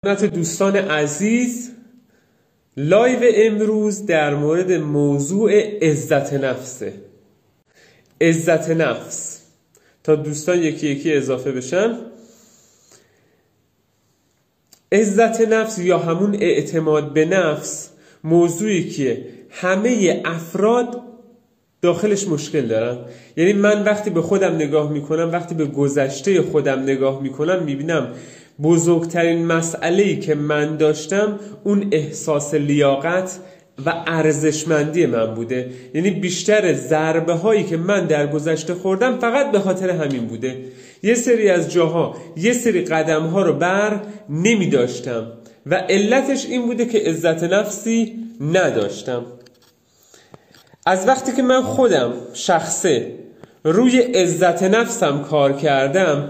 خدمت دوستان عزیز، لایو امروز در مورد موضوع عزت نفسه. عزت نفس، تا دوستان یکی یکی اضافه بشن. عزت نفس یا همون اعتماد به نفس موضوعی که همه افراد داخلش مشکل دارن. یعنی من وقتی به خودم نگاه میکنم، وقتی به گذشته خودم نگاه میکنم، میبینم بزرگترین مسئله‌ای که من داشتم اون احساس لیاقت و ارزشمندی من بوده. یعنی بیشتر ضربه هایی که من در گذشته خوردم فقط به خاطر همین بوده. یه سری از جاها یه سری قدم ها رو بر نمی داشتم و علتش این بوده که عزت نفسی نداشتم. از وقتی که من خودم شخصه روی عزت نفسم کار کردم،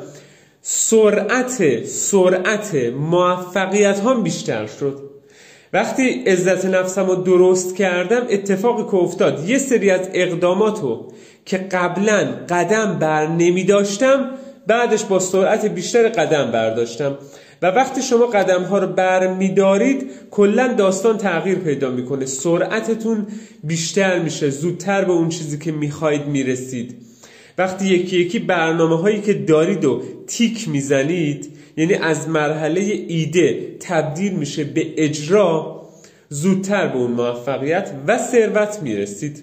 سرعت موفقیت هم بیشتر شد. وقتی عزت نفسم رو درست کردم، اتفاقی که افتاد، یه سری از اقداماتو که قبلا قدم بر نمی داشتم، بعدش با سرعت بیشتر قدم برداشتم. و وقتی شما قدم ها رو بر می دارید، کلا داستان تغییر پیدا میکنه. سرعتتون بیشتر میشه، زودتر به اون چیزی که میخواید میرسید. وقتی یکی یکی برنامه هایی که دارید و تیک میزنید، یعنی از مرحله ایده تبدیل میشه به اجرا، زودتر به اون موفقیت و ثروت میرسید.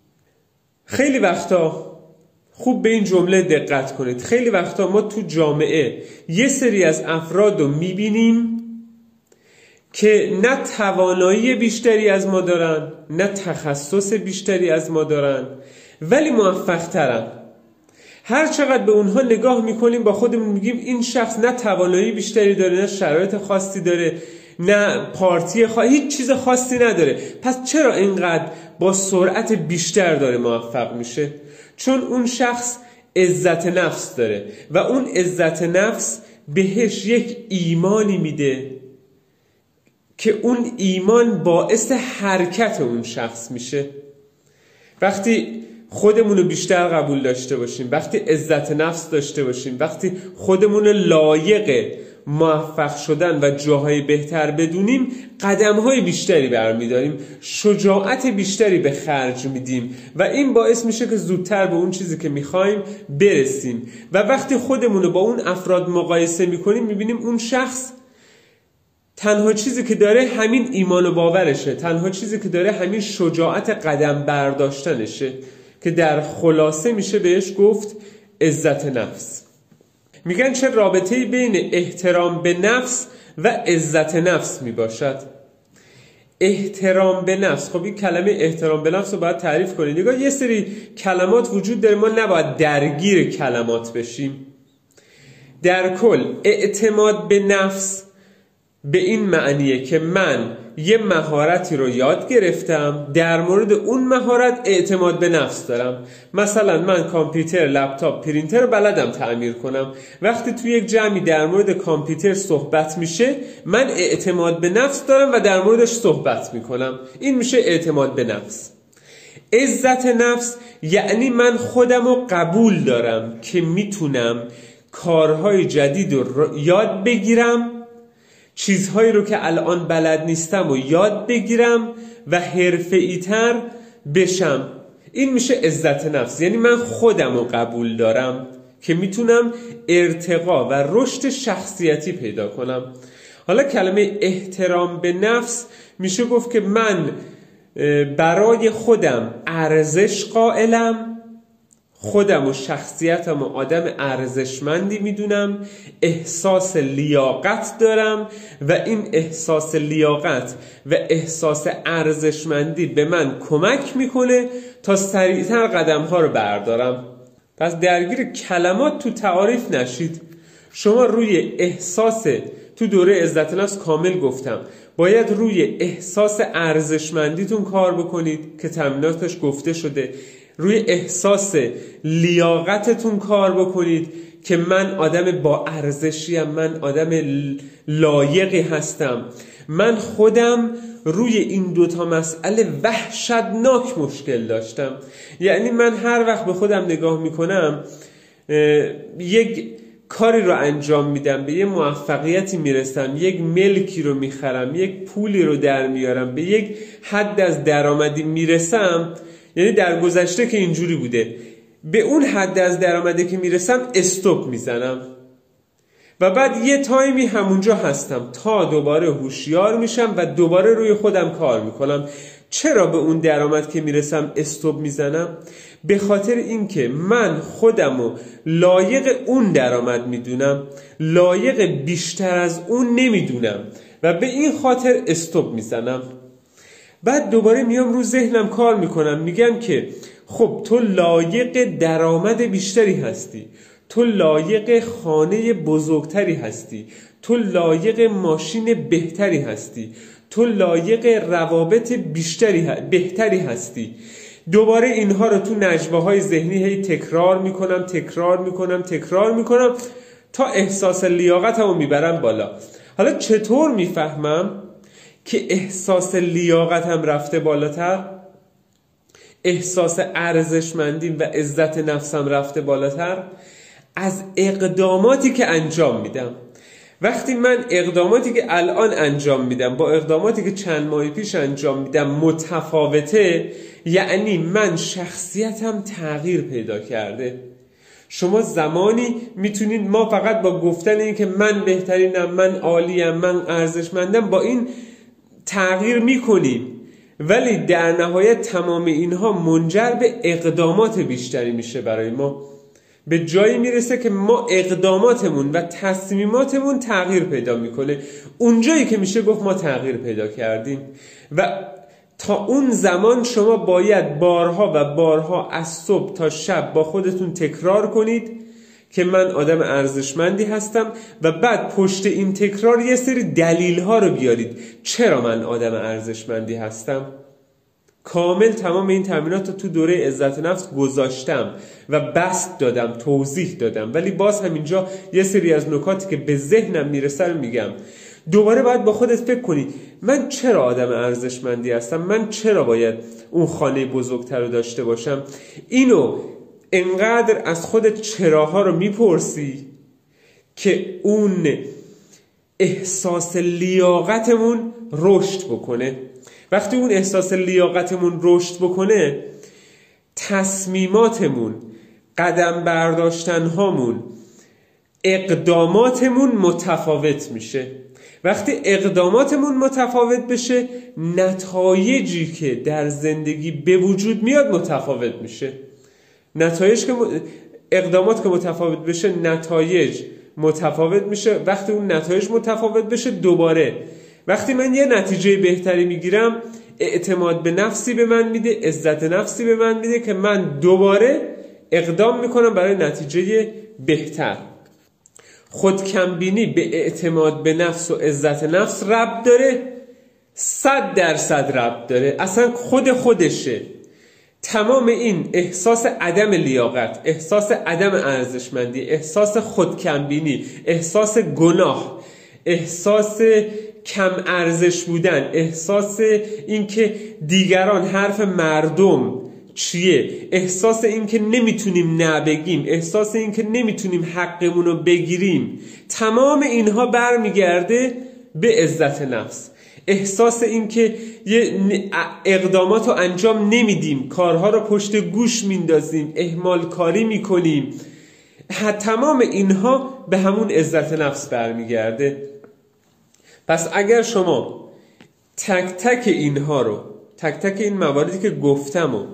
خیلی وقتا خوب به این جمله دقت کنید. خیلی وقتا ما تو جامعه یه سری از افراد رو میبینیم که نه توانایی بیشتری از ما دارن، نه تخصص بیشتری از ما دارن، ولی موفق ترن. هر چقدر به اونها نگاه میکنیم با خودمون میگیم این شخص نه توانایی بیشتری داره، نه شرایط خاصی داره، نه پارتی هیچ چیز خاصی نداره. پس چرا اینقدر با سرعت بیشتر داره موفق میشه؟ چون اون شخص عزت نفس داره و اون عزت نفس بهش یک ایمانی میده که اون ایمان باعث حرکت اون شخص میشه. وقتی خودمون رو بیشتر قبول داشته باشیم، وقتی عزت نفس داشته باشیم، وقتی خودمون رو لایق موفق شدن و جاهای بهتر بدونیم، قدم‌های بیشتری برمی‌داریم، شجاعت بیشتری به خرج میدیم و این باعث میشه که زودتر به اون چیزی که می‌خوایم برسیم. و وقتی خودمون رو با اون افراد مقایسه می‌کنیم، می‌بینیم اون شخص تنها چیزی که داره همین ایمان و باورشه، تنها چیزی که داره همین شجاعت قدم برداشتنشه، که در خلاصه میشه بهش گفت عزت نفس. میگن چه رابطه‌ای بین احترام به نفس و عزت نفس میباشد؟ احترام به نفس، خب این کلمه احترام به نفس رو باید تعریف کنید. نگاه، یه سری کلمات وجود داره، ما نباید درگیر کلمات بشیم. در کل اعتماد به نفس به این معنیه که من یه مهارتی رو یاد گرفتم، در مورد اون مهارت اعتماد به نفس دارم. مثلا من کامپیوتر، لپتاپ، پرینتر رو بلدم تعمیر کنم. وقتی توی یک جمعی در مورد کامپیوتر صحبت میشه، من اعتماد به نفس دارم و در موردش صحبت میکنم. این میشه اعتماد به نفس. عزت نفس یعنی من خودم رو قبول دارم که میتونم کارهای جدید رو یاد بگیرم، چیزهایی رو که الان بلد نیستم و یاد بگیرم و حرفه‌ای‌تر بشم. این میشه عزت نفس. یعنی من خودم رو قبول دارم که میتونم ارتقا و رشد شخصیتی پیدا کنم. حالا کلمه احترام به نفس میشه گفت که من برای خودم ارزش قائلم، خودم و شخصیتم و آدم ارزشمندی میدونم، احساس لیاقت دارم و این احساس لیاقت و احساس ارزشمندی به من کمک میکنه تا سریعتر قدم ها رو بردارم. پس درگیر کلمات تو تعاریف نشید. شما روی احساس، تو دوره عزت نفس کامل گفتم، باید روی احساس ارزشمندیتون کار بکنید که تمریناتش گفته شده. روی احساس لیاقتتون کار بکنید که من آدم با ارزشیم، من آدم لایقی هستم. من خودم روی این دوتا مسئله وحشتناک مشکل داشتم. یعنی من هر وقت به خودم نگاه میکنم، یک کاری رو انجام میدم، به یه موفقیتی میرسم، یک ملکی رو میخرم، یک پولی رو در میارم، به یک حد از درآمدی میرسم، یعنی در گذشته که اینجوری بوده، به اون حد از درآمدی که میرسم استوب میزنم و بعد یه تایمی همونجا هستم تا دوباره هوشیار میشم و دوباره روی خودم کار میکنم. چرا به اون درآمد که میرسم استوب میزنم؟ به خاطر اینکه من خودمو لایق اون درآمد میدونم، لایق بیشتر از اون نمیدونم و به این خاطر استوب میزنم. بعد دوباره میام رو ذهنم کار میکنم، میگم که خب تو لایق درآمد بیشتری هستی، تو لایق خانه بزرگتری هستی، تو لایق ماشین بهتری هستی، تو لایق روابط بهتری هستی. دوباره اینها رو تو نجواهای ذهنی هی تکرار میکنم تا احساس لیاقتمو میبرم بالا. حالا چطور میفهمم که احساس لیاقتم رفته بالاتر، احساس ارزشمندیم و عزت نفسم رفته بالاتر؟ از اقداماتی که انجام میدم. وقتی من اقداماتی که الان انجام میدم با اقداماتی که چند ماه پیش انجام میدم متفاوته، یعنی من شخصیتم تغییر پیدا کرده. شما زمانی میتونید، ما فقط با گفتن این که من بهترینم، من عالیم، من ارزشمندم، با این تغییر میکنیم، ولی در نهایت تمام اینها منجر به اقدامات بیشتری میشه برای ما. به جایی میرسه که ما اقداماتمون و تصمیماتمون تغییر پیدا میکنه. اونجایی که میشه گفت ما تغییر پیدا کردیم و تا اون زمان شما باید بارها و بارها از صبح تا شب با خودتون تکرار کنید که من آدم ارزشمندی هستم و بعد پشت این تکرار یه سری دلیل ها رو بیارید چرا من آدم ارزشمندی هستم. کامل تمام این تمرینات رو تو دوره عزت نفس گذاشتم و بسط دادم، توضیح دادم، ولی باز همینجا یه سری از نکاتی که به ذهنم میرسه رو میگم. دوباره باید با خودت فکر کنی من چرا آدم ارزشمندی هستم، من چرا باید اون خانه بزرگتر رو داشته باشم. اینو انقدر از خودت چراها رو میپرسی که اون احساس لیاقتمون رشد بکنه. وقتی اون احساس لیاقتمون رشد بکنه، تصمیماتمون، قدم برداشتن هامون، اقداماتمون متفاوت میشه. وقتی اقداماتمون متفاوت بشه، نتایجی که در زندگی به وجود میاد متفاوت میشه. اقدامات که متفاوت بشه، نتایج متفاوت میشه. وقتی اون نتایج متفاوت بشه، دوباره وقتی من یه نتیجه بهتری میگیرم، اعتماد به نفسی به من میده، عزت نفسی به من میده که من دوباره اقدام میکنم برای نتیجه بهتر. خودکمبینی به اعتماد به نفس و عزت نفس ربط داره، 100% ربط داره، اصلا خودشه. تمام این احساس عدم لیاقت، احساس عدم ارزشمندی، احساس خودکمبینی، احساس گناه، احساس کم ارزش بودن، احساس اینکه دیگران حرف مردم چیه، احساس اینکه نمیتونیم نه بگیم، احساس اینکه نمیتونیم حقمون رو بگیریم، تمام اینها برمیگرده به عزت نفس. احساس اینکه یه اقدامات رو انجام نمیدیم، کارها رو پشت گوش میندازیم، اهمال کاری میکنیم، تمام اینها به همون عزت نفس برمیگرده. پس اگر شما تک تک اینها رو، تک تک این مواردی که گفتم و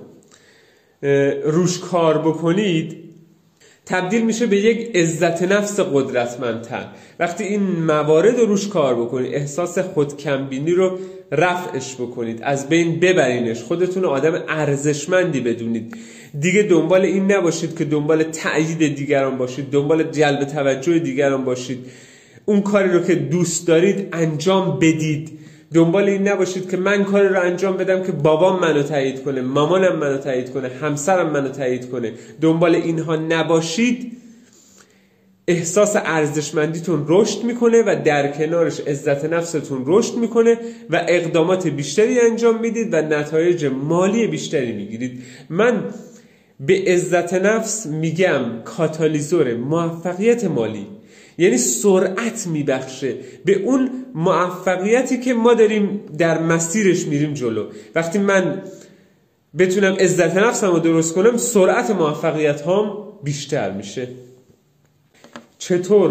روش کار بکنید، تبدیل میشه به یک عزت نفس قدرتمندتر. وقتی این موارد رو روش کار بکنید، احساس خودکمبینی رو رفعش بکنید، از بین ببرینش، خودتون آدم ارزشمندی بدونید، دیگه دنبال این نباشید که دنبال تأیید دیگران باشید، دنبال جلب توجه دیگران باشید، اون کاری رو که دوست دارید انجام بدید. دنبال این نباشید که من کاری رو انجام بدم که بابام منو تایید کنه، مامانم منو تایید کنه، همسرم منو تایید کنه. دنبال اینها نباشید، احساس ارزشمندیتون رشد میکنه و در کنارش عزت نفستون رشد میکنه و اقدامات بیشتری انجام میدید و نتایج مالی بیشتری میگیرید. من به عزت نفس میگم کاتالیزور موفقیت مالی، یعنی سرعت میبخشه به اون موفقیتی که ما داریم در مسیرش میریم جلو. وقتی من بتونم عزت نفسم رو درست کنم، سرعت موفقیت هام بیشتر میشه. چطور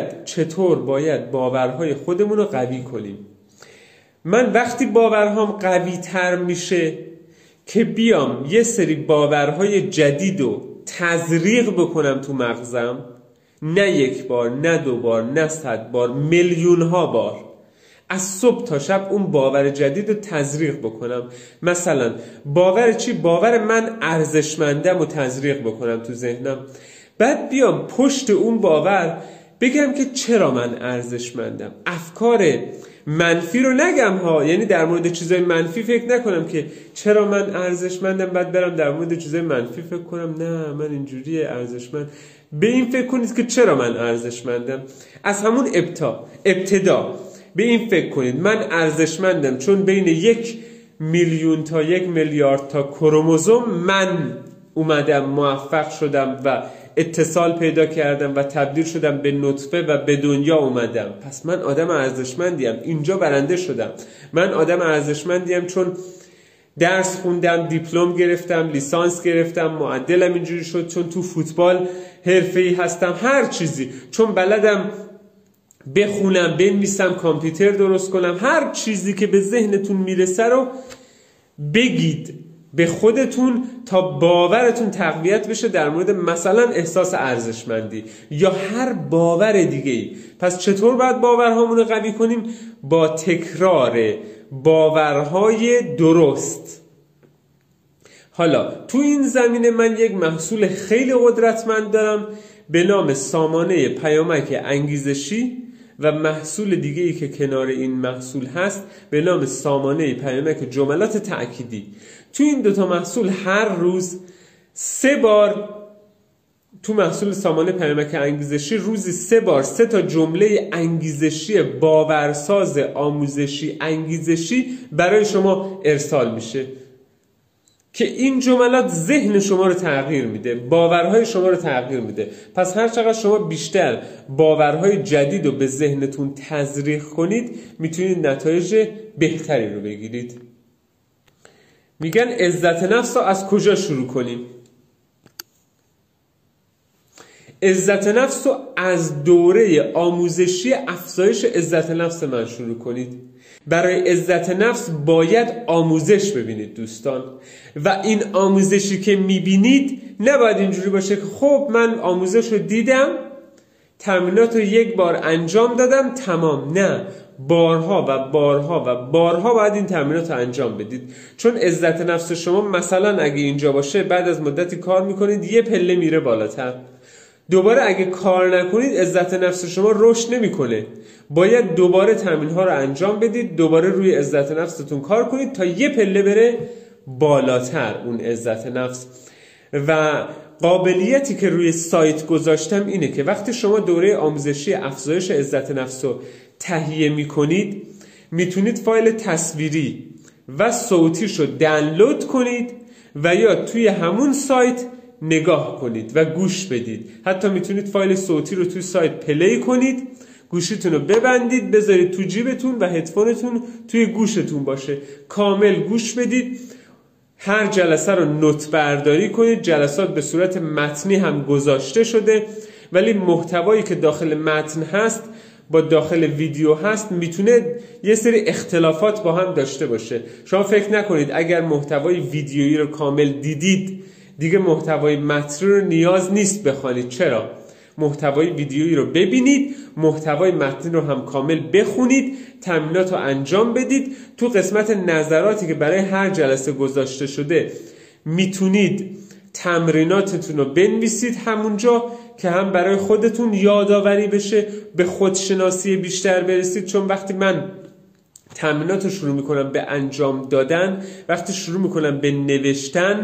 باید باورهای خودمون رو قوی کنیم؟ من وقتی باورهام قوی تر میشه که بیام یه سری باورهای جدید رو تزریق بکنم تو مغزم، نه یک بار، نه دو بار، نه 100 بار، میلیون ها بار، از صبح تا شب اون باور جدید رو تزریق بکنم. مثلا باور چی؟ باور من ارزشمندم رو تزریق بکنم تو ذهنم. بعد بیام پشت اون باور بگم که چرا من ارزشمندم. افکار منفی رو نگم ها، یعنی در مورد چیزای منفی فکر نکنم که چرا من ارزشمندم، بعد برم در مورد چیزای منفی فکر کنم نه من اینجوری ارزشمند. به این فکر کنید که چرا من ارزشمندم. از همون ابتدا به این فکر کنید من ارزشمندم چون بین 1 میلیون تا 1 میلیارد تا کروموزوم من اومدم، موفق شدم و اتصال پیدا کردم و تبدیل شدم به نطفه و به دنیا اومدم. پس من آدم ارزشمندیم، اینجا برنده شدم. من آدم ارزشمندیم چون درس خوندم، دیپلم گرفتم، لیسانس گرفتم، معدلم اینجوری شد، چون تو فوتبال حرفه‌ای هستم، هر چیزی، چون بلدم بخونم، بنویسم، کامپیوتر درست کنم. هر چیزی که به ذهنتون میرسه رو بگید به خودتون تا باورتون تقویت بشه در مورد مثلا احساس ارزشمندی یا هر باور دیگه ای. پس چطور باید باورهامون رو قوی کنیم؟ با تکرار باورهای درست. حالا تو این زمینه من یک محصول خیلی قدرتمند دارم به نام سامانه پیامک انگیزشی و محصول دیگه ای که کنار این محصول هست به نام سامانه پیامک جملات تأکیدی. تو این دوتا محصول هر روز 3 بار، تو محصول سامانه پیامک انگیزشی روزی 3 بار 3 تا جمله انگیزشی باورساز آموزشی انگیزشی برای شما ارسال میشه که این جملات ذهن شما رو تغییر میده، باورهای شما رو تغییر میده. پس هر چقدر شما بیشتر باورهای جدید رو به ذهنتون تزریق کنید میتونید نتایج بهتری رو بگیرید. میگن عزت نفس رو از کجا شروع کنیم؟ عزت نفس رو از دوره آموزشی افزایش عزت نفس من شروع کنید. برای عزت نفس باید آموزش ببینید دوستان، و این آموزشی که میبینید نباید اینجوری باشه که خب من آموزش رو دیدم، تمرینات رو 1 بار انجام دادم تمام. نه، بارها و بارها و بارها باید این تمرینات رو انجام بدید. چون عزت نفس شما مثلا اگه اینجا باشه بعد از مدتی کار میکنید 1 پله میره بالاتر. دوباره اگه کار نکنید عزت نفس شما رشد نمیکنه. باید دوباره تمرین ها رو انجام بدید، دوباره روی عزت نفستون کار کنید تا 1 پله بره بالاتر اون عزت نفس. و قابلیتی که روی سایت گذاشتم اینه که وقتی شما دوره آموزشی افزایش عزت نفس رو تهیه میکنید میتونید فایل تصویری و صوتیش رو دانلود کنید و یا توی همون سایت نگاه کنید و گوش بدید. حتی میتونید فایل صوتی رو توی سایت پلی کنید، گوشیتون رو ببندید، بذارید تو جیبتون و هدفونتون توی گوشتون باشه، کامل گوش بدید. هر جلسه رو نوت برداری کنید. جلسات به صورت متنی هم گذاشته شده، ولی محتوایی که داخل متن هست با داخل ویدیو هست میتونه یه سری اختلافات با هم داشته باشه. شما فکر نکنید اگر محتوای ویدیویی رو کامل دیدید دیگه محتوای متنی رو نیاز نیست بخوانید. چرا؟ محتوای ویدیویی رو ببینید، محتوای متنی رو هم کامل بخونید، تمرینات رو انجام بدید. تو قسمت نظراتی که برای هر جلسه گذاشته شده میتونید تمریناتتون رو بنویسید همونجا که هم برای خودتون یادآوری بشه، به خودشناسی بیشتر برسید. چون وقتی من تمرینات رو شروع میکنم به انجام دادن، وقتی شروع میکنم به نوشتن،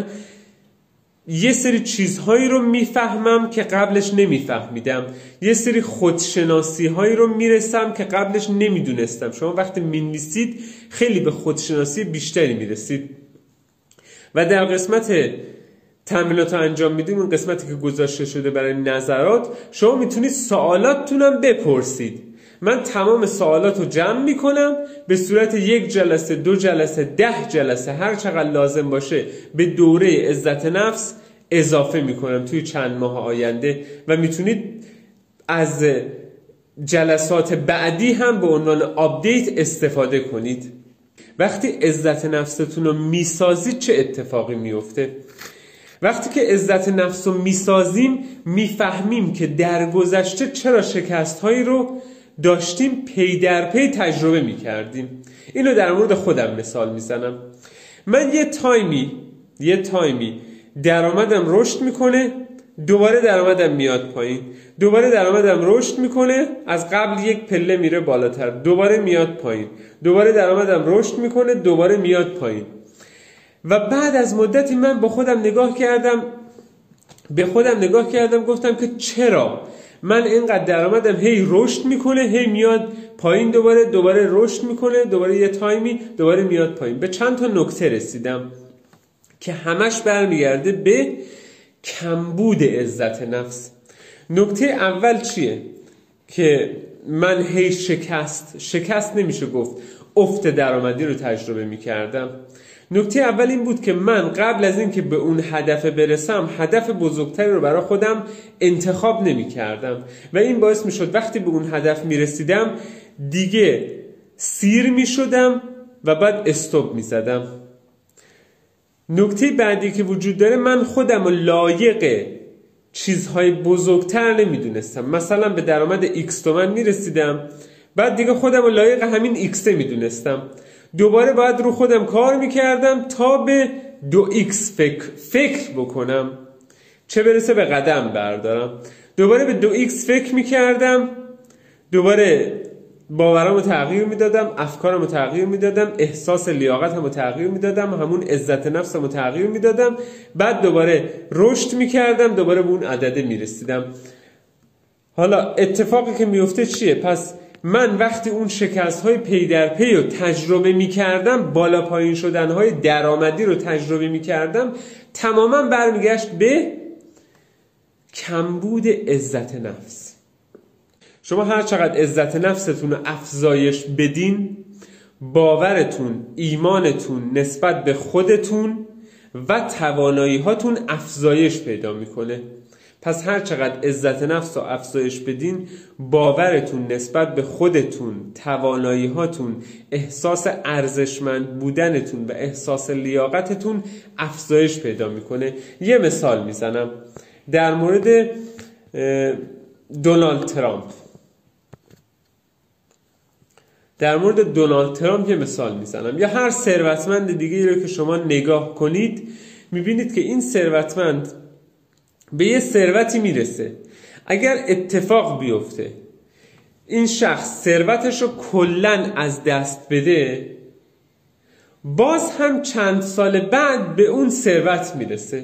یه سری چیزهایی رو میفهمم که قبلش نمیفهمیدم، یه سری خودشناسی هایی رو میرسم که قبلش نمیدونستم. شما وقتی مینویسید خیلی به خودشناسی بیشتری میرسید. و در قسمت تمرینات رو انجام میدیم، اون قسمتی که گذاشته شده برای نظرات، شما میتونید سوالاتتون هم بپرسید. من تمام سوالات رو جمع میکنم به صورت 1 جلسه 2 جلسه 10 جلسه هر چقدر لازم باشه به دوره عزت نفس اضافه میکنم توی چند ماه آینده و میتونید از جلسات بعدی هم به عنوان آپدیت استفاده کنید. وقتی عزت نفستون رو میسازید چه اتفاقی میفته؟ وقتی که عزت نفس رو میسازیم میفهمیم که در گذشته چرا شکست هایی رو داشتیم پی در پی تجربه میکردیم. اینو در مورد خودم مثال میزنم. من یه تایمی درآمدم رشد میکنه، دوباره درآمدم میاد پایین، دوباره درآمدم رشد میکنه، از قبل یک پله میره بالاتر، دوباره میاد پایین، دوباره درآمدم رشد میکنه، دوباره میاد پایین. و بعد از مدتی من به خودم نگاه کردم گفتم که چرا من اینقدر درآمدم هی رشد میکنه، هی میاد پایین، دوباره رشد میکنه، دوباره یه تایمی دوباره میاد پایین. به چند تا نکته رسیدم که همش برمیگرده به کمبود عزت نفس. نکته اول چیه؟ که من هی شکست نمیشه گفت، افت درآمدی رو تجربه میکردم. نکته اول این بود که من قبل از این که به اون هدف برسم هدف بزرگتری رو برای خودم انتخاب نمی کردم و این باعث می شد وقتی به اون هدف می رسیدم دیگه سیر می شدم و بعد استوب می زدم. نکته بعدی که وجود داره، من خودم رو لایق چیزهای بزرگتر نمی دونستم. مثلا به درآمد X تومن می رسیدم، بعد دیگه خودم رو لایق همین X می دونستم. دوباره باید رو خودم کار میکردم تا به 2x فکر بکنم، چه برسه به قدم بردارم. دوباره به 2x فکر میکردم، دوباره باورامو تغییر میدادم، افکارمو تغییر میدادم، احساس لیاقتمو تغییر میدادم، همون عزت نفسمو تغییر میدادم، بعد دوباره رشد میکردم، دوباره به اون عدده میرسیدم. حالا اتفاقی که میفته چیه؟ پس من وقتی اون شکست های پی در پی رو تجربه می کردم، بالا پایین شدن های درآمدی رو تجربه می کردم، تماما برمیگشت به کمبود عزت نفس. شما هر چقدر عزت نفستون رو افزایش بدین، باورتون، ایمانتون نسبت به خودتون و توانایی هاتون افزایش پیدا میکنه. پس هر چقدر عزت نفس رو افزایش بدین، باورتون نسبت به خودتون، توانایی هاتون، احساس ارزشمند بودنتون و احساس لیاقتتون افزایش پیدا میکنه. یه مثال میزنم در مورد دونالد ترامپ. یه مثال میزنم، یا هر ثروتمند دیگه رو که شما نگاه کنید میبینید که این ثروتمند به یه ثروتی میرسه. اگر اتفاق بیفته این شخص ثروتش رو کلن از دست بده، باز هم چند سال بعد به اون ثروت میرسه.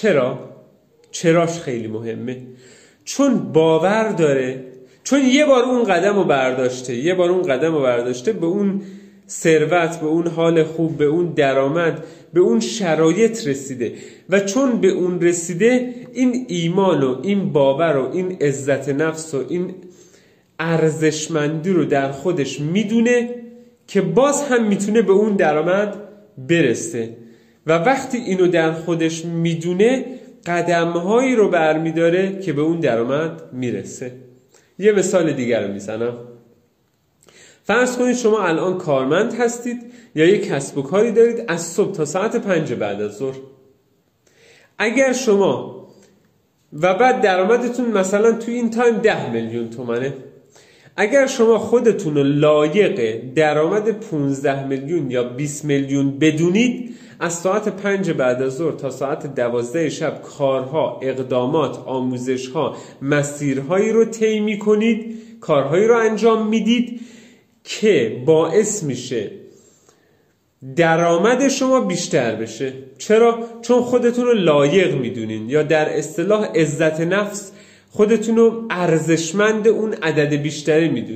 چراش خیلی مهمه. چون باور داره، چون یه بار اون قدم رو برداشته، به اون ثروت، به اون حال خوب، به اون درآمد، به اون شرایط رسیده و چون به اون رسیده این ایمان و این باور و این عزت نفس و این ارزشمندی رو در خودش میدونه که باز هم میتونه به اون درآمد برسه و وقتی اینو در خودش میدونه قدمهایی رو برمیداره که به اون درآمد میرسه. یه مثال دیگر رو میزنم. فرض کنید شما الان کارمند هستید یا یک کسب و کاری دارید از صبح تا ساعت 5 بعد از ظهر. اگر شما و بعد درآمدتون مثلا توی این تایم 10 میلیون تومنه، اگر شما خودتون رو لایق درآمد 15 میلیون یا 20 میلیون بدونید، از ساعت 5 بعد از ظهر تا ساعت 12 شب کارها، اقدامات، آموزشها، مسیرهایی رو طی می‌کنید، کارهایی رو انجام میدید که باعث میشه درآمد شما بیشتر بشه. چرا؟ چون خودتون رو لایق میدونین، یا در اصطلاح عزت نفس خودتون رو ارزشمند اون عدد بیشتری میدونید.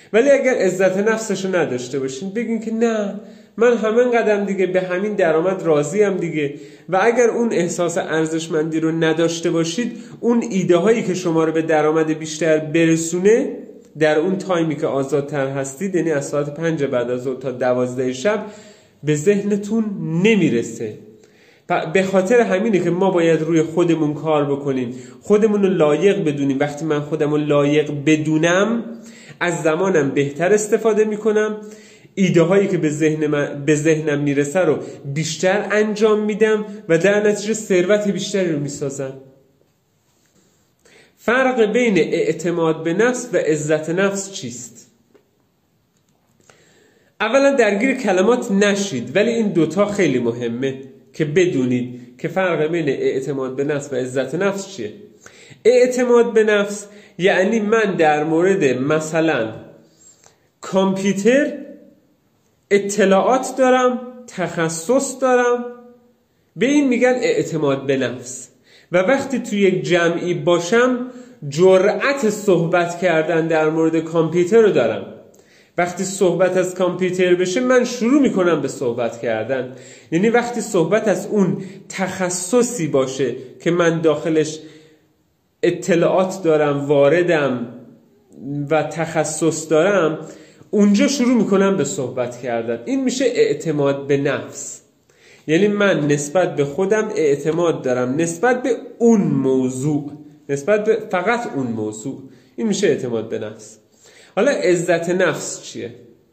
ولی اگر عزت نفسشو نداشته باشین، بگین که نه من همین قدم دیگه به همین درآمد راضیم دیگه، و اگر اون احساس ارزشمندی رو نداشته باشید، اون ایده هایی که شما رو به درآمد بیشتر برسونه در اون تایمی که آزادتر هستید، یعنی از ساعت 5 بعد از ظهر تا 12 شب، به ذهنتون نمیرسه. به خاطر همینه که ما باید روی خودمون کار بکنیم، خودمون رو لایق بدونیم. وقتی من خودم رو لایق بدونم، از زمانم بهتر استفاده میکنم، ایده هایی که به ذهنم میرسه رو بیشتر انجام میدم و در نتیجه ثروت بیشتری رو میسازم. فرق بین اعتماد به نفس و عزت نفس چیست؟ اولا درگیر کلمات نشید، ولی این دوتا خیلی مهمه که بدونید که فرق بین اعتماد به نفس و عزت نفس چیه. اعتماد به نفس یعنی من در مورد مثلا کامپیوتر اطلاعات دارم، تخصص دارم، به این میگن اعتماد به نفس. و وقتی توی یک جمعی باشم، جرأت صحبت کردن در مورد کامپیوتر رو دارم. وقتی صحبت از کامپیوتر بشه، من شروع میکنم به صحبت کردن. یعنی وقتی صحبت از اون تخصصی باشه که من داخلش اطلاعات دارم، واردم و تخصص دارم، اونجا شروع میکنم به صحبت کردن. این میشه اعتماد به نفس. یعنی من نسبت به خودم اعتماد دارم، نسبت به اون موضوع، نسبت به فقط اون موضوع. این میشه اعتماد به نفس. حالا عزت نفس چیه؟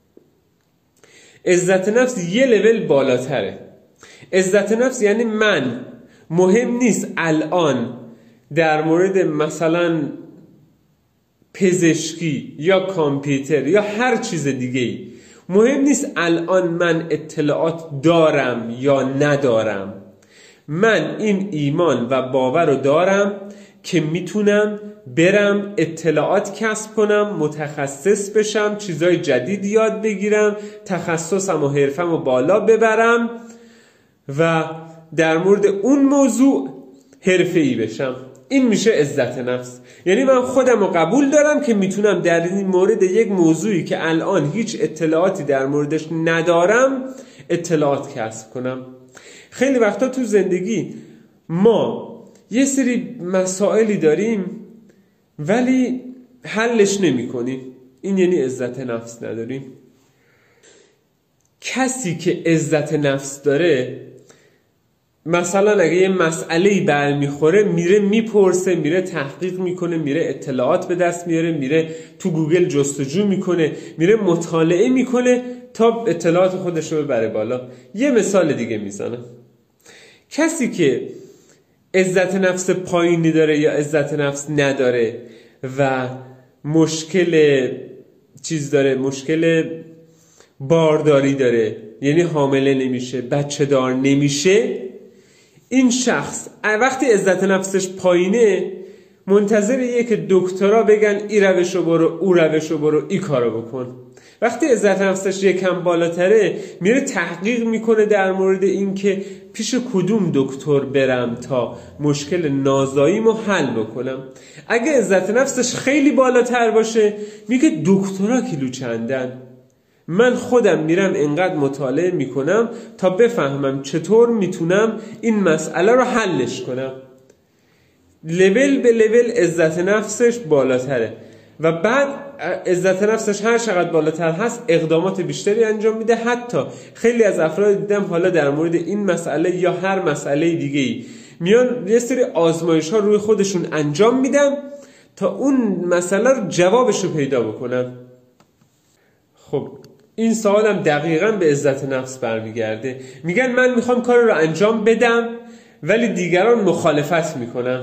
عزت نفس یه لول بالاتره. عزت نفس یعنی من مهم نیست الان در مورد مثلا پزشکی یا کامپیوتر یا هر چیز دیگه‌ای، مهم نیست الان من اطلاعات دارم یا ندارم. من این ایمان و باور رو دارم که میتونم برم اطلاعات کسب کنم، متخصص بشم، چیزای جدید یاد بگیرم، تخصصم و حرفم رو بالا ببرم و در مورد اون موضوع حرفه‌ای بشم. این میشه عزت نفس. یعنی من خودم رو قبول دارم که میتونم در این مورد یک موضوعی که الان هیچ اطلاعاتی در موردش ندارم اطلاعات کسب کنم. خیلی وقتا تو زندگی ما یه سری مسائلی داریم ولی حلش نمی کنیم. این یعنی عزت نفس نداریم. کسی که عزت نفس داره، مثلا اگه یه مسئله‌ای برمیخوره، میره میپرسه، میره تحقیق میکنه، میره اطلاعات به دست میاره، میره تو گوگل جستجو میکنه، میره مطالعه میکنه تا اطلاعات خودش رو ببره بالا. یه مثال دیگه میزنم. کسی که عزت نفس پایینی داره یا عزت نفس نداره و مشکل بارداری داره، یعنی حامله نمیشه، بچه دار نمیشه، این شخص وقتی عزت نفسش پایینه منتظریه که دکترها بگن این روشو برو، اون روشو برو، این کارو بکن. وقتی عزت نفسش یکم بالاتره، میره تحقیق میکنه در مورد این که پیش کدوم دکتر برم تا مشکل نازاییمو حل بکنم. اگه عزت نفسش خیلی بالاتر باشه، میگه دکترها کیلو چندن، من خودم میرم اینقدر مطالعه میکنم تا بفهمم چطور میتونم این مسئله رو حلش کنم. لول به لول عزت نفسش بالاتره و بعد عزت نفسش هر چقدر بالاتر هست اقدامات بیشتری انجام میده. حتی خیلی از افراد دیدم حالا در مورد این مسئله یا هر مسئله دیگه‌ای میان یه سری آزمایش ها روی خودشون انجام میدن تا اون مسئله رو جوابش رو پیدا بکنن. خب این سوالم دقیقاً به عزت نفس برمیگرده. میگن من میخوام کار رو انجام بدم ولی دیگران مخالفت میکنن.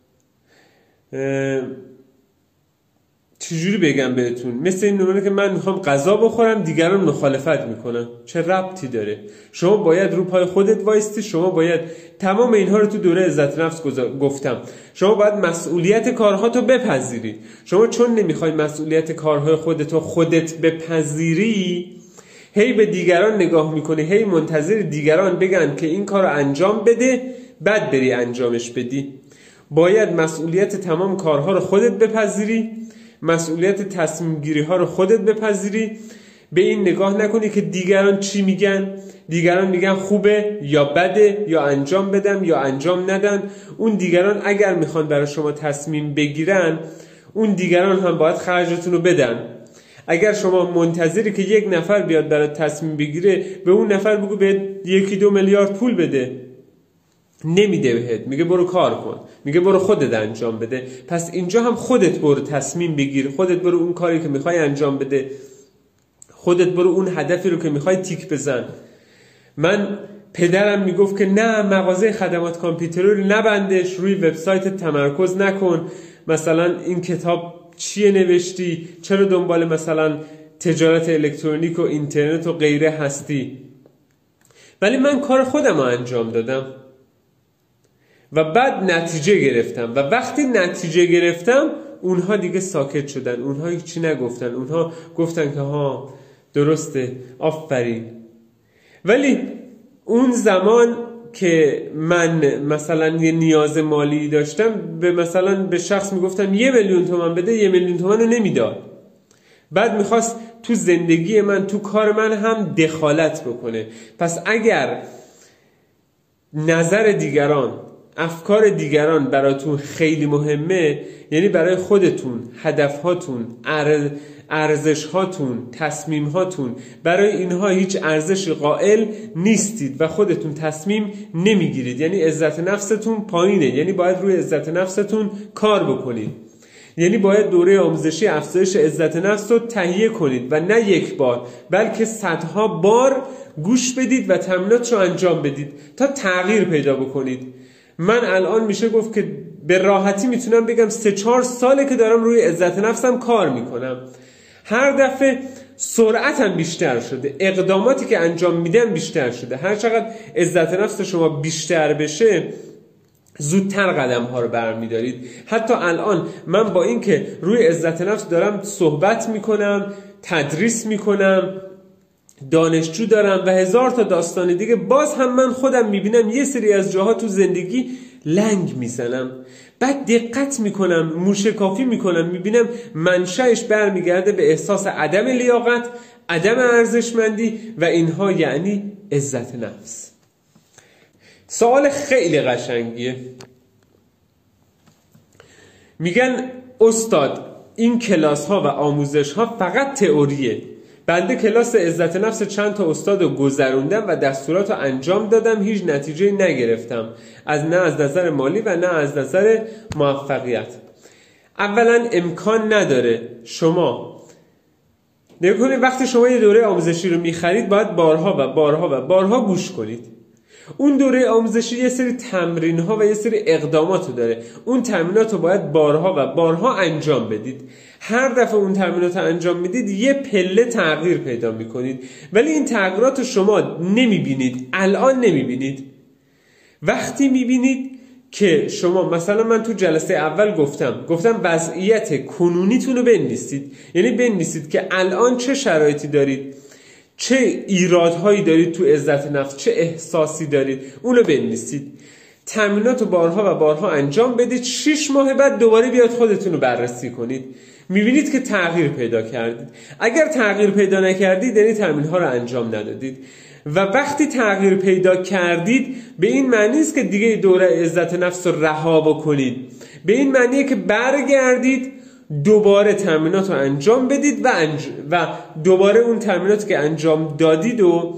چجوری بگم بهتون؟ مثل این نمونه که من میخوام غذا بخورم، دیگران مخالفت میکنن. چه ربطی داره؟ شما باید رو پای خودت وایستی. شما باید تمام اینها رو تو دوره عزت نفس گفتم. شما باید مسئولیت کارهاتو بپذیری. شما چون نمیخوای مسئولیت کارهای خودت بپذیری، هی به دیگران نگاه میکنی، هی منتظر دیگران بگن که این کارو انجام بده، بعد بری انجامش بدی. باید مسئولیت تمام کارها رو خودت بپذیری مسئولیت تصمیم گیری ها رو خودت بپذیری، به این نگاه نکنی که دیگران چی میگن، دیگران میگن خوبه یا بده یا انجام بدم یا انجام ندن. اون دیگران اگر میخوان برای شما تصمیم بگیرن، اون دیگران هم باید خرجتون رو بدن. اگر شما منتظری که یک نفر بیاد برای تصمیم بگیره، به اون نفر بگو به 1-2 میلیارد پول بده، نمیده بهت، میگه برو کار کن، میگه برو خودت انجام بده. پس اینجا هم خودت برو تصمیم بگیر، خودت برو اون کاری که میخوای انجام بده، خودت برو اون هدفی رو که میخوای تیک بزن. من پدرم میگفت که نه، مغازه خدمات کامپیوتری رو نبندش، روی وبسایت تمرکز نکن، مثلا این کتاب چیه نوشتی، چرا دنبال مثلا تجارت الکترونیک و اینترنت و غیره هستی. ولی من کار خودم رو انجام دادم و بعد نتیجه گرفتم، و وقتی نتیجه گرفتم اونها دیگه ساکت شدن، اونها هیچی نگفتن، اونها گفتن که ها درسته، آفرین. ولی اون زمان که من مثلا یه نیاز مالی داشتم، مثلا به شخص میگفتم 1 میلیون تومان بده، 1 میلیون تومان رو نمیداد. بعد میخواست تو زندگی من، تو کار من هم دخالت بکنه. پس اگر نظر دیگران، افکار دیگران براتون خیلی مهمه، یعنی برای خودتون، هدفهاتون، ارزشهاتون، تصمیمهاتون، برای اینها هیچ ارزشی قائل نیستید و خودتون تصمیم نمیگیرید، یعنی عزت نفستون پایینه، یعنی باید روی عزت نفستون کار بکنید، یعنی باید دوره آموزشی افزایش عزت نفس رو تهیه کنید و نه یک بار، بلکه صدها بار گوش بدید و تمرینات رو انجام بدید تا تغییر پیدا بکنید. من الان میشه گفت که به راحتی میتونم بگم 3-4 ساله که دارم روی عزت نفسم کار میکنم. هر دفعه سرعتم بیشتر شده، اقداماتی که انجام میدم بیشتر شده. هر چقدر عزت نفس شما بیشتر بشه، زودتر قدم ها رو برمیدارید. حتی الان من با این که روی عزت نفس دارم صحبت میکنم، تدریس میکنم، دانشجو دارم و 1000 تا داستان دیگه، باز هم من خودم میبینم یه سری از جاها تو زندگی لنگ میزنم. بعد دقت میکنم، موشکافی میکنم، میبینم منشأش برمیگرده به احساس عدم لیاقت، عدم ارزشمندی و اینها یعنی عزت نفس. سوال خیلی قشنگیه. میگن استاد این کلاس ها و آموزش ها فقط تئوریه. بنده کلاس عزت نفس چند تا استاد رو گذروندم و دستورات رو انجام دادم، هیچ نتیجه نگرفتم، نه از نظر مالی و نه از نظر موفقیت. اولا امکان نداره شما نگاه کنید، وقتی شما یه دوره آموزشی رو میخرید باید بارها و بارها و بارها گوش کنید. اون دوره آموزشی یه سری تمرین‌ها و یه سری اقدامات رو داره، اون تمرینات رو باید بارها و بارها انجام بدید. هر دفعه اون تمرینات رو انجام میدید یه پله تغییر پیدا میکنید، ولی این تغییرات رو شما نمیبینید، الان نمیبینید. وقتی میبینید که شما مثلا، من تو جلسه اول گفتم وضعیت کنونیتون رو بنویسید، یعنی بنویسید که الان چه شرایطی دارید، چه ایرادهایی دارید تو عزت نفس، چه احساسی دارید، اونو بنویسید. تمرینات رو بارها و بارها انجام بدید. 6 ماه بعد دوباره بیاد خودتون رو بررسی کنید، میبینید که تغییر پیدا کردید. اگر تغییر پیدا نکردید یعنی تمرین‌ها رو انجام ندادید. و وقتی تغییر پیدا کردید به این معنی است که دیگه دوره عزت نفس رو رها بکنید، به این معنیه که برگردید دوباره تمرینات رو انجام بدید و دوباره اون تمرینات که انجام دادید و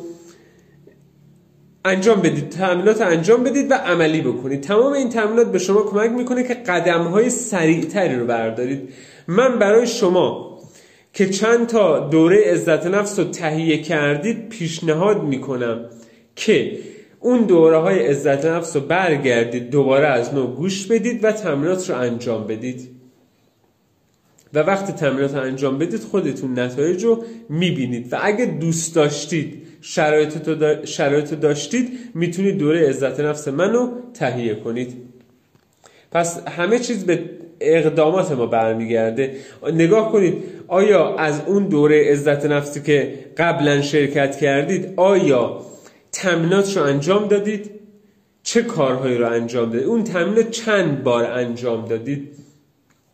انجام بدید، تمرینات رو انجام بدید و عملی بکنید. تمام این تمرینات به شما کمک میکنه که قدم‌های سریعتری رو بردارید. من برای شما که چند تا دوره عزت نفس رو تهیه کردید پیشنهاد میکنم که اون دوره‌های عزت نفس رو برگردید، دوباره از نو گوش بدید و تمرینات رو انجام بدید. و وقتی تمرینات رو انجام بدید خودتون نتایج رو میبینید و اگه دوست داشتید، شرایط داشتید، میتونید دوره عزت نفس منو تهیه کنید. پس همه چیز به اقدامات ما برمیگرده. نگاه کنید آیا از اون دوره عزت نفسی که قبلا شرکت کردید آیا تمرینات رو انجام دادید؟ چه کارهایی رو انجام دادید؟ اون تمرین چند بار انجام دادید؟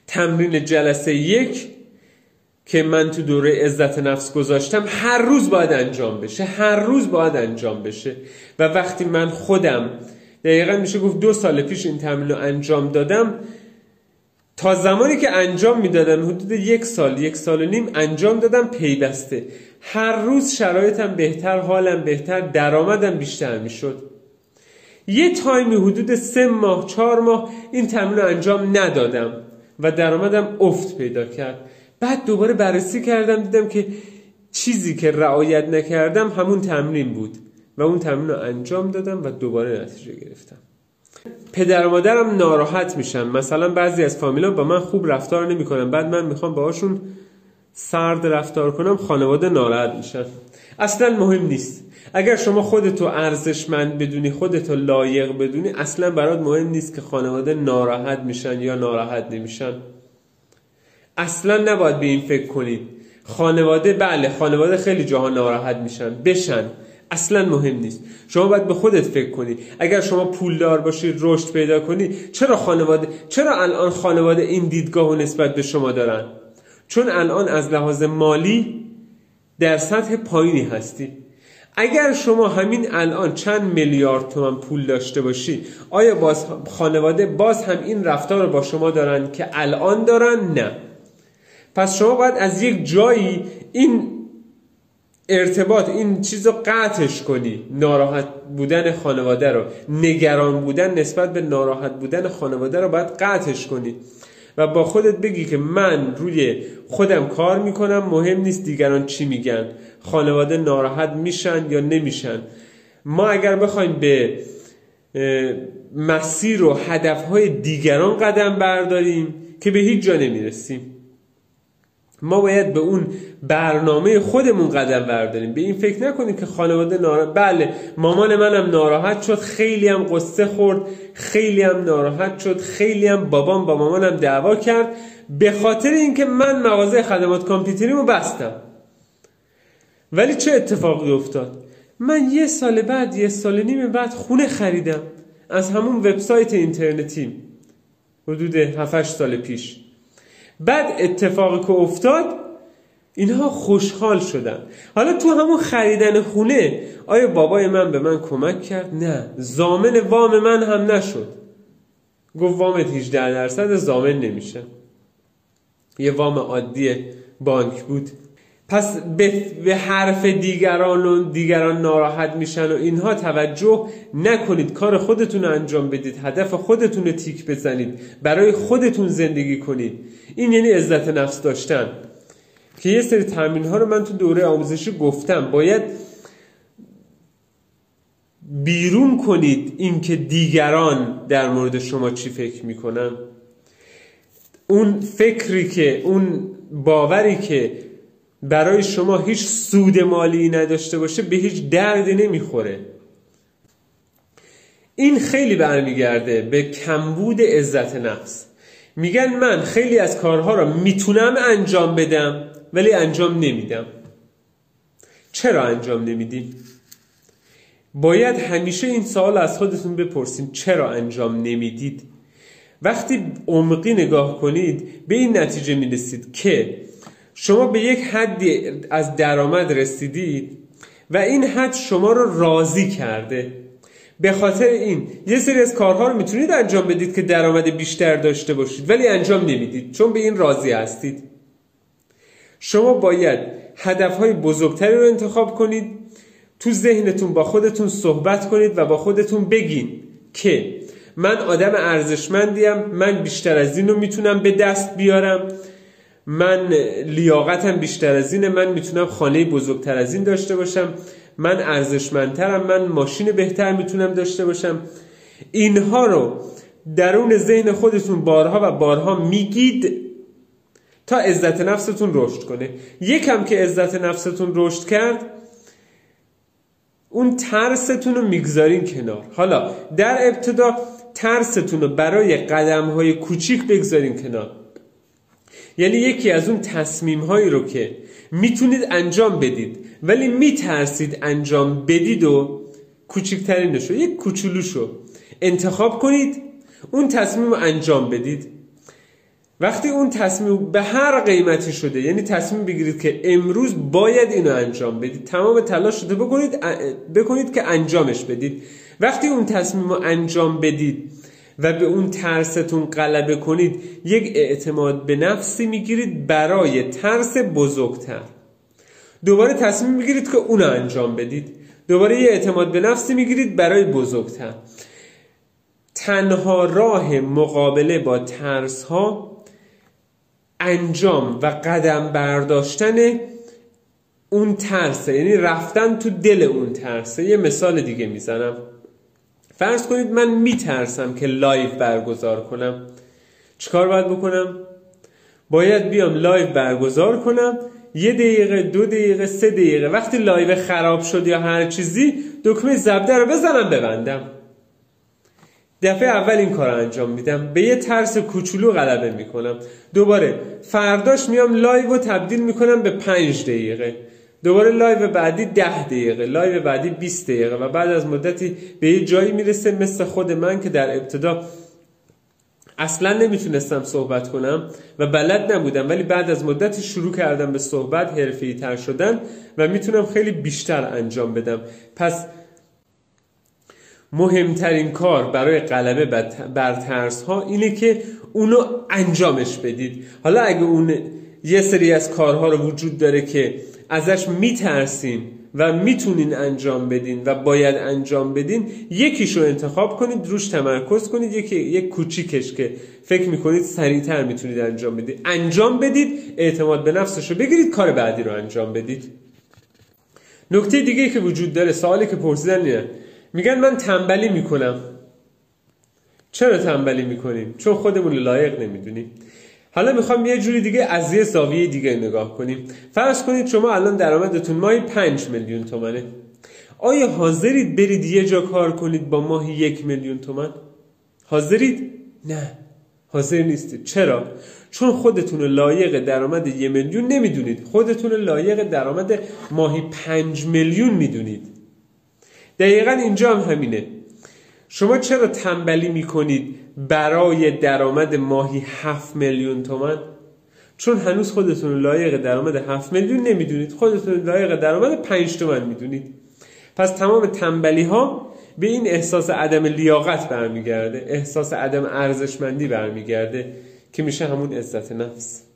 تمرین جلسه 1 که من تو دوره عزت نفس گذاشتم هر روز باید انجام بشه، هر روز باید انجام بشه. و وقتی من خودم دقیقا میشه گفت 2 سال پیش این تمرین رو انجام دادم، تا زمانی که انجام میدادم حدود 1 سال 1.5 سال انجام دادم پیوسته، هر روز شرایطم بهتر، حالم بهتر، درآمدم بیشتر میشد. یه تایمی حدود 3 ماه 4 ماه این تمرین رو انجام ندادم و درآمدم افت پیدا کرد. بعد دوباره بررسی کردم، دیدم که چیزی که رعایت نکردم همون تمرین بود و اون تمرین رو انجام دادم و دوباره نتیجه گرفتم. پدر و مادرم ناراحت میشن، مثلا بعضی از فامیلا با من خوب رفتار نمیکنن، بعد من میخوام باهاشون سرد رفتار کنم، خانواده ناراحت میشن. اصلا مهم نیست. اگر شما خودتو ارزشمند بدونی، خودتو لایق بدونی، اصلا برات مهم نیست که خانواده ناراحت میشن یا ناراحت نمیشن. اصلا نباید به این فکر کنید. خانواده، بله خانواده خیلی جاها ناراحت میشن، بشن، اصلا مهم نیست. شما باید به خودت فکر کنی. اگر شما پولدار باشید، رشد پیدا کنی، چرا الان خانواده این دیدگاهو نسبت به شما دارن؟ چون الان از لحاظ مالی در سطح پایینی هستی. اگر شما همین الان چند میلیارد تومان پول داشته باشی، آیا باز خانواده باز هم این رفتار رو با شما دارن که الان دارن؟ نه. پس شما باید از یک جایی این ارتباط، این چیز رو قطعش کنی. ناراحت بودن خانواده رو، نگران بودن نسبت به ناراحت بودن خانواده رو باید قطعش کنی و با خودت بگی که من روی خودم کار میکنم، مهم نیست دیگران چی میگن، خانواده ناراحت میشن یا نمیشن. ما اگر بخوایم به مسیر و هدفهای دیگران قدم برداریم که به هیچ جا نمیرسیم. ما باید به اون برنامه خودمون قدم برداریم. به این فکر نکنیم که خانواده ناراحت، بله مامان منم ناراحت شد، خیلی هم قصه خورد، خیلی هم ناراحت شد، خیلی هم بابام با مامانم دعوا کرد به خاطر اینکه من مغازه خدمات کامپیوتریمو بستم. ولی چه اتفاقی افتاد؟ من 1 سال بعد، 1.5 سال بعد خونه خریدم از همون وبسایت اینترنتی، حدود 7-8 سال پیش. بعد اتفاقی که افتاد، اینها خوشحال شدن. حالا تو همون خریدن خونه آیا بابای من به من کمک کرد؟ نه. ضامن وام من هم نشد. گفت وامت 18% ضامن نمیشه. یه وام عادی بانک بود. پس به حرف دیگران ناراحت میشن و اینها توجه نکنید. کار خودتون رو انجام بدید، هدف خودتون رو تیک بزنید، برای خودتون زندگی کنید. این یعنی عزت نفس داشتن که یه سری تمرین ها رو من تو دوره آموزشی گفتم. باید بیرون کنید این که دیگران در مورد شما چی فکر میکنن. اون فکری که، اون باوری که برای شما هیچ سود مالی نداشته باشه به هیچ دردی نمیخوره. این خیلی برمیگرده به کمبود عزت نفس. میگن من خیلی از کارها را میتونم انجام بدم ولی انجام نمیدم. چرا انجام نمیدیم؟ باید همیشه این سوال از خودتون بپرسین، چرا انجام نمیدید؟ وقتی عمقی نگاه کنید به این نتیجه میرسید که شما به یک حدی از درآمد رسیدید و این حد شما رو راضی کرده. به خاطر این یه سری از کارها رو میتونید انجام بدید که درآمد بیشتر داشته باشید ولی انجام نمیدید چون به این راضی هستید. شما باید هدفهای بزرگتری رو انتخاب کنید، تو ذهنتون با خودتون صحبت کنید و با خودتون بگین که من آدم ارزشمندیم، من بیشتر از این رو میتونم به دست بیارم، من لیاقتم بیشتر از اینه، من میتونم خانه بزرگتر از این داشته باشم، من ارزشمندترم، من ماشین بهتر میتونم داشته باشم. اینها رو درون ذهن خودتون بارها و بارها میگید تا عزت نفستون رشد کنه. یکم که عزت نفستون رشد کرد، اون ترستون رو میگذارین کنار. حالا در ابتدا ترستون رو برای قدم‌های کوچیک بگذارین کنار. یعنی یکی از اون تصمیم‌هایی رو که میتونید انجام بدید ولی میترسید انجام بدید و کوچکترینشو، یک کوچولوشو انتخاب کنید، اون تصمیم رو انجام بدید. وقتی اون تصمیم به هر قیمتی شده، یعنی تصمیم بگیرید که امروز باید اینو انجام بدید، تمام تلاش رو بکنید که انجامش بدید. وقتی اون تصمیم رو انجام بدید و به اون ترستون غلبه کنید، یک اعتماد به نفسی میگیرید برای ترس بزرگتر. دوباره تصمیم میگیرید که اونو انجام بدید، دوباره یه اعتماد به نفسی میگیرید برای بزرگتر. تنها راه مقابله با ترس ها انجام و قدم برداشتن اون ترسه، یعنی رفتن تو دل اون ترسه. یه مثال دیگه میزنم. فرض کنید من میترسم که لایو برگزار کنم. چیکار باید بکنم؟ باید بیام لایو برگزار کنم، 1 دقیقه 2 دقیقه 3 دقیقه، وقتی لایو خراب شد یا هر چیزی، دکمه ضبط رو بزنم ببندم. دفعه اول این کار انجام میدم، به یه ترس کوچولو غلبه میکنم. دوباره فرداش میام لایو رو تبدیل میکنم به 5 دقیقه، دوباره لایو بعدی 10 دقیقه، لایو بعدی 20 دقیقه و بعد از مدتی به یه جایی میرسه مثل خود من که در ابتدا اصلا نمیتونستم صحبت کنم و بلد نبودم، ولی بعد از مدتی شروع کردم به صحبت، حرفه‌ای تر شدن و میتونم خیلی بیشتر انجام بدم. پس مهمترین کار برای غلبه بر ترس ها اینه که اونو انجامش بدید. حالا اگه اون یه سری از کارها رو وجود داره که ازش میترسین و میتونین انجام بدین و باید انجام بدین، یکیشو انتخاب کنید، روش تمرکز کنید، یک کوچیکش که فکر میکنید سریعتر میتونید انجام بدید انجام بدید، اعتماد به نفسشو بگیرید، کار بعدی رو انجام بدید. نکته دیگه که وجود داره، سوالی که پرسیدن اینه، میگن من تنبلی میکنم. چرا تنبلی میکنیم؟ چون خودمون لایق نمیدونیم. حالا میخوام یه جوری دیگه از یه زاویه دیگه نگاه کنیم. فرض کنید شما الان درآمدتون ماهی 5 میلیون تومانه. آیا حاضرید برید یه جا کار کنید با ماهی 1 میلیون تومان؟ حاضرید؟ نه، حاضر نیستید. چرا؟ چون خودتون لایق درآمد 1 میلیون نمیدونید، خودتون لایق درآمد ماهی 5 میلیون میدونید. دقیقاً اینجا هم همینه. شما چرا تنبلی میکنید برای درآمد ماهی 7 میلیون تومان؟ چون هنوز خودتون لایق درآمد 7 میلیون نمیدونید، خودتون لایق درآمد 5 تومان میدونید. پس تمام تنبلی ها به این احساس عدم لیاقت برمیگرده، احساس عدم ارزشمندی برمیگرده که میشه همون عزت نفس.